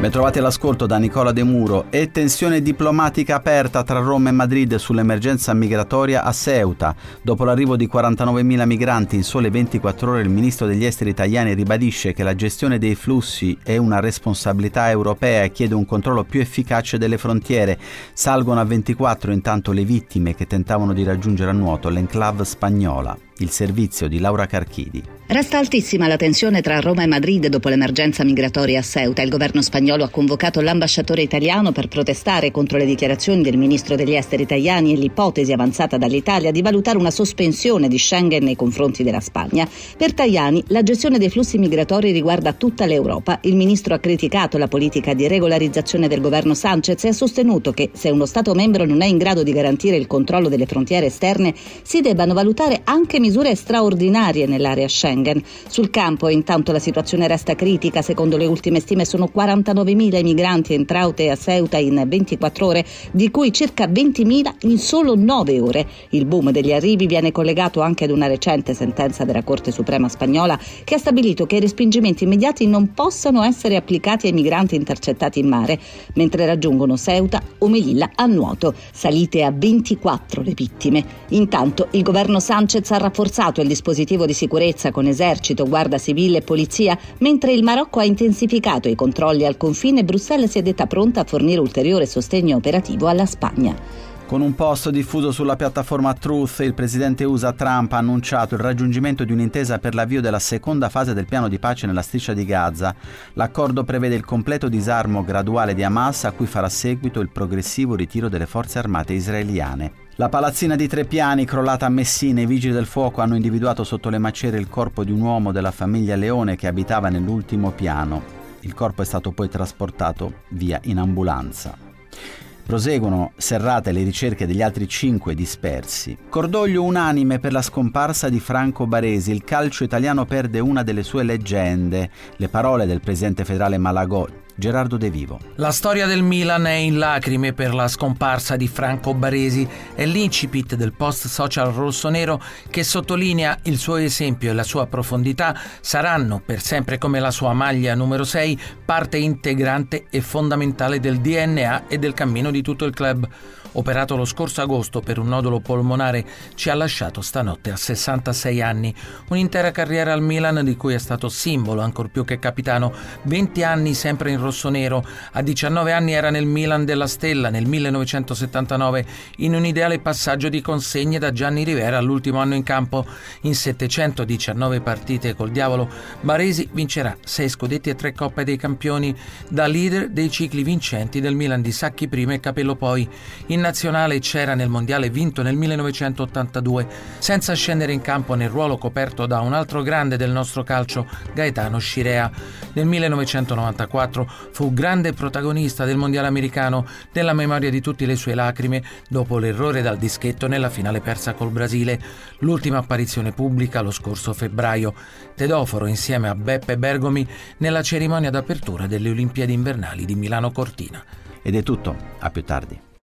Bentrovati all'ascolto da Nicola De Muro. E tensione diplomatica aperta tra Roma e Madrid sull'emergenza migratoria a Ceuta. Dopo l'arrivo di 49.000 migranti in sole 24 ore, il ministro degli esteri italiani ribadisce che la gestione dei flussi è una responsabilità europea e chiede un controllo più efficace delle frontiere. Salgono a 24 intanto le vittime che tentavano di raggiungere a nuoto l'enclave spagnola. Il servizio di Laura Carchidi. Resta altissima la tensione tra Roma e Madrid dopo l'emergenza migratoria a Ceuta. Il governo spagnolo ha convocato l'ambasciatore italiano per protestare contro le dichiarazioni del ministro degli esteri italiani e l'ipotesi avanzata dall'Italia di valutare una sospensione di Schengen nei confronti della Spagna. Per Tajani la gestione dei flussi migratori riguarda tutta l'Europa. Il ministro ha criticato la politica di regolarizzazione del governo Sánchez e ha sostenuto che se uno Stato membro non è in grado di garantire il controllo delle frontiere esterne si debbano valutare anche misure straordinarie nell'area Schengen. Sul campo intanto la situazione resta critica. Secondo le ultime stime sono 49.000 i migranti entrati a Ceuta in 24 ore, di cui circa 20.000 in solo 9 ore. Il boom degli arrivi viene collegato anche ad una recente sentenza della Corte Suprema spagnola che ha stabilito che i respingimenti immediati non possano essere applicati ai migranti intercettati in mare mentre raggiungono Ceuta o Melilla a nuoto. Salite a 24 le vittime. Intanto il governo Sánchez ha rafforzato il dispositivo di sicurezza con esercito, guardia civile e polizia, mentre il Marocco ha intensificato i controlli al confine e Bruxelles si è detta pronta a fornire ulteriore sostegno operativo alla Spagna. Con un post diffuso sulla piattaforma Truth, il presidente USA Trump ha annunciato il raggiungimento di un'intesa per l'avvio della seconda fase del piano di pace nella striscia di Gaza. L'accordo prevede il completo disarmo graduale di Hamas, a cui farà seguito il progressivo ritiro delle forze armate israeliane. La palazzina di 3 piani crollata a Messina, i vigili del fuoco hanno individuato sotto le macerie il corpo di un uomo della famiglia Leone che abitava nell'ultimo piano. Il corpo è stato poi trasportato via in ambulanza. Proseguono serrate le ricerche degli altri 5 dispersi. Cordoglio unanime per la scomparsa di Franco Baresi. Il calcio italiano perde una delle sue leggende. Le parole del presidente federale Malagò, Gerardo De Vivo. La storia del Milan è in lacrime per la scomparsa di Franco Baresi. È l'incipit del post social rossonero che sottolinea il suo esempio e la sua profondità saranno, per sempre come la sua maglia numero 6, parte integrante e fondamentale del DNA e del cammino di tutto il club. Operato lo scorso agosto per un nodulo polmonare, ci ha lasciato stanotte a 66 anni. Un'intera carriera al Milan di cui è stato simbolo, ancor più che capitano. 20 anni sempre in rossonero. A 19 anni era nel Milan della Stella, nel 1979, in un ideale passaggio di consegne da Gianni Rivera all'ultimo anno in campo. In 719 partite col Diavolo, Baresi vincerà 6 scudetti e 3 Coppe dei Campioni, da leader dei cicli vincenti del Milan di Sacchi prima e Capello poi. In nazionale c'era nel mondiale vinto nel 1982, senza scendere in campo nel ruolo coperto da un altro grande del nostro calcio, Gaetano Scirea. Nel 1994 fu grande protagonista del mondiale americano, nella memoria di tutte le sue lacrime dopo l'errore dal dischetto nella finale persa col Brasile. L'ultima apparizione pubblica lo scorso febbraio. Tedoforo insieme a Beppe Bergomi nella cerimonia d'apertura delle Olimpiadi invernali di Milano Cortina. Ed è tutto, a più tardi.